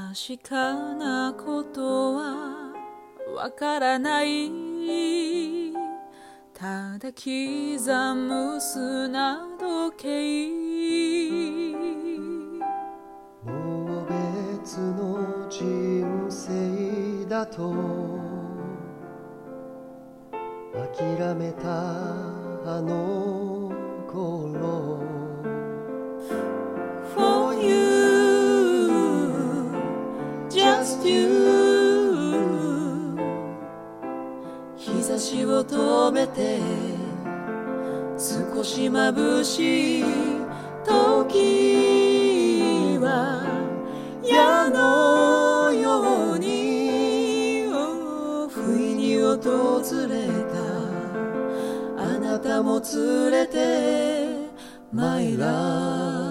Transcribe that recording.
確かなことはわからない。ただ刻む砂時計。 もう別の人生だと諦めたあの頃。 For you, just you。 日差しを止めて少し眩しい時は矢のように不意に訪れた。あなたも連れて My love